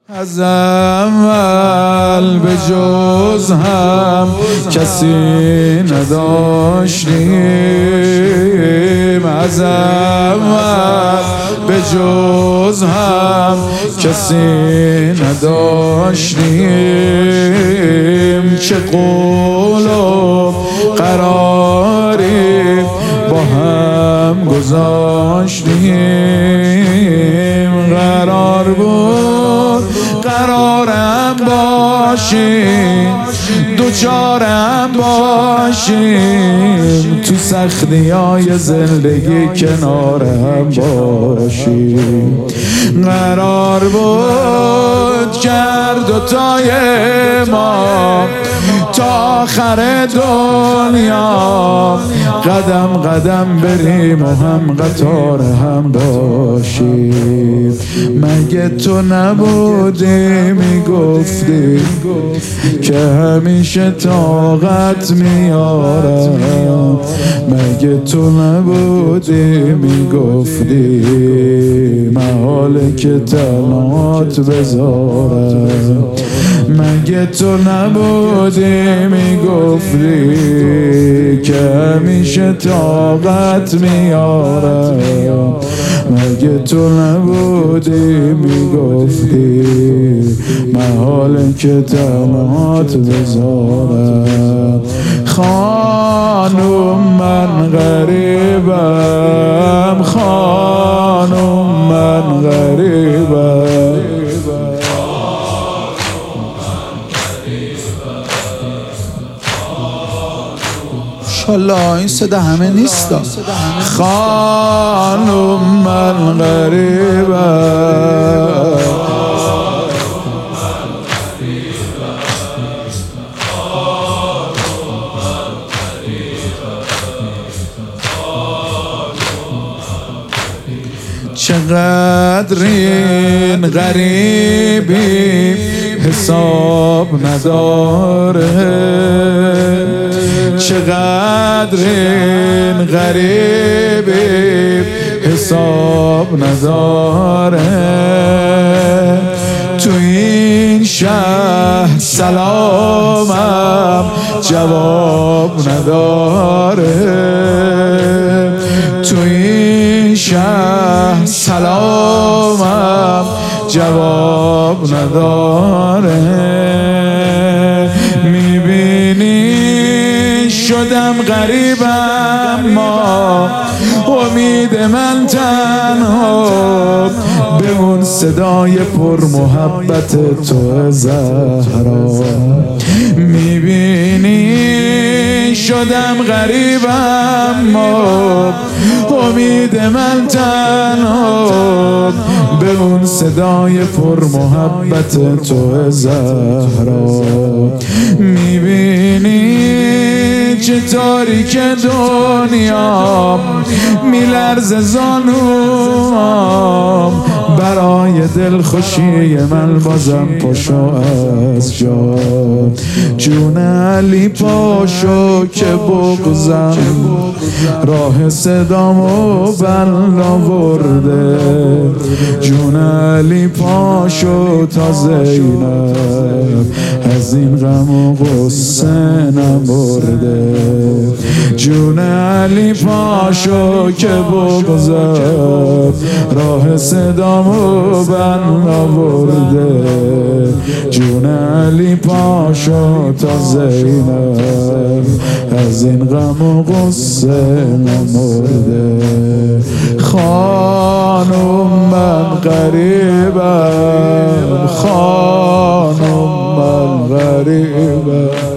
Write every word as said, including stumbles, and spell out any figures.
از اول به جز هم کسی نداشتیم، از اول به جز هم کسی نداشتیم. چه قول و قراری با هم گذاشتیم، قرار بود قرارم باشیم، دوچارم باشیم، تو سختی های زندگی کنارم باشیم. قرار بود کرد و تای ما تا آخر دنیا قدم قدم بریم و هم قطار هم باشیم. مگه تو نبودی میگفتی که همیشه طاقت میارم؟ مگه تو نبودی میگفتی محاله که تنهات بذارم؟ مگه تو نبودی میگفتی که همیشه طاقت میارم؟ مگه تو نبودی میگفتی محاله که تنهات بذارم؟ خانم من غریبم، خانم من غریبم، انشالله این صدا همه نیست. خانم من غریبم، چقدر این غریبی حساب نداره، چقدر این غریبی حساب نداره. تو این شهر سلامم جواب نداره، تو این شهر سلامم جواب نداره. میبینی شدم غریبم، ما امید من تنها به اون صدای پر محبت تو زهرا. میبینی شدم غریبم، ما امید من تنها به اون صدای پر محبت تو زهرا. میبینی چه تاریک دنیا میلرزه زانوام، برای دل خوشی من بازم پاشو از جا. جون علی پاشو که بغزم راه صدامو بلا برده، جون علی پاشو تا زینب از این غم و غصه نبرده، جون علی پاشو که بغزم راه صدامو بلا برده، جون علی پاشو تا زینب از این غم و غصه نمرده. خانم من غریبم، خانم من غریبم.